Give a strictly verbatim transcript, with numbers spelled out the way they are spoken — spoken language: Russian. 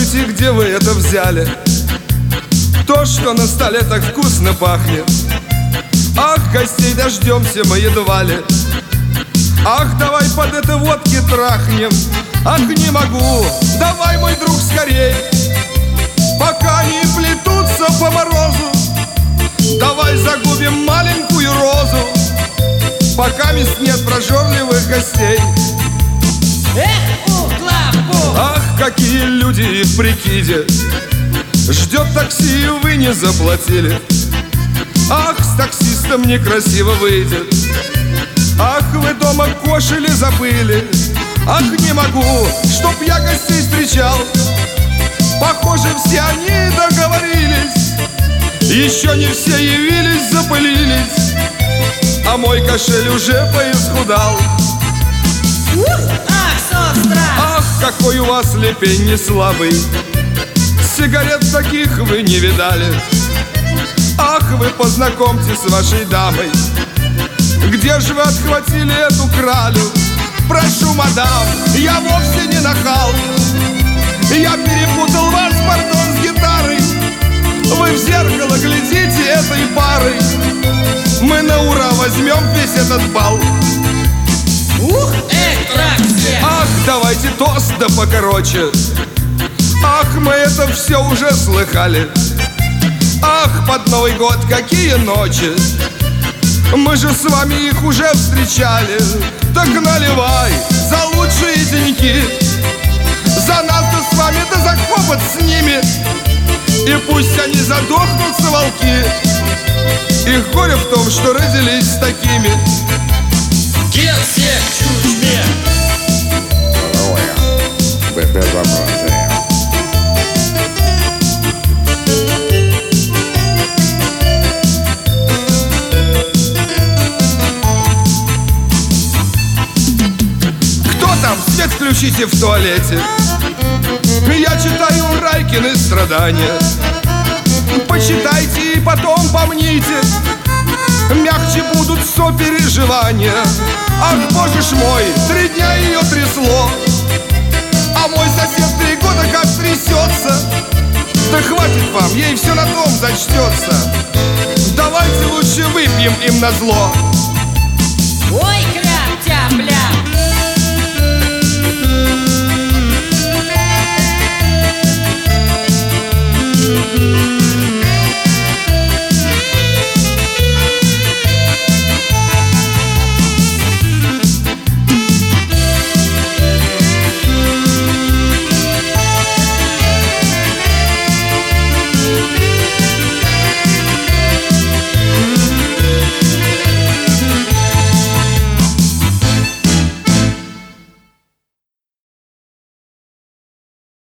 Скажите, где вы это взяли? То, что на столе так вкусно пахнет. Ах, гостей дождемся мы едва ли. Ах, давай под это водки трахнем. Ах, не могу, давай, мой друг, скорей, пока не плетутся по морозу. Давай загубим маленькую розу, пока мест нет прожорливых гостей. Эх, ух-ла-пух! Ах, какие люди в прикиде. Ждет такси, и вы не заплатили. Ах, с таксистом некрасиво выйдет. Ах, вы дома кошели забыли. Ах, не могу, чтоб я гостей встречал. Похоже, все они договорились. Еще не все явились, запылились, а мой кошель уже поисхудал. Ух, ах, состра! Ах, какой у вас лепень не слабый. Сигарет таких вы не видали. Ах, вы познакомьтесь с вашей дамой. Где же вы отхватили эту кралю? Прошу, мадам, я вовсе не нахал. Я перепутал вас, пардон, с гитарой. Вы в зеркало глядите этой парой. Мы на ура возьмем весь этот бал. Ух, эх, тракция! Ах, давайте тост да покороче. Ах, мы это все уже слыхали. Ах, под Новый год какие ночи. Мы же с вами их уже встречали. Так наливай за лучшие деньки. За нас-то с вами-то за хобот с ними. И пусть они задохнутся, волки. Их горе в том, что родились с такими. Генсек, чушь-мне! Безобразие. Кто там? Свет включите в туалете. Я читаю Райкины страдания. Почитайте и потом помните. Мягче будут сопереживания. Ах, боже ж мой, три дня ее трясло. А мой сосед три года как трясется. Да хватит вам, ей все на том зачтется. Давайте лучше выпьем им назло. Ой, кряптя, бля!